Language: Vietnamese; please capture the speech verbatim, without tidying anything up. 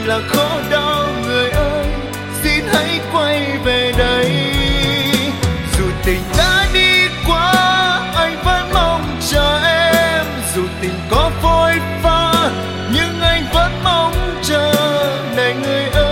là khổ đau người ơi, xin hãy quay về đây. Dù tình đã đi qua, anh vẫn mong chờ em. Dù tình có phôi pha, nhưng anh vẫn mong chờ này người ơi.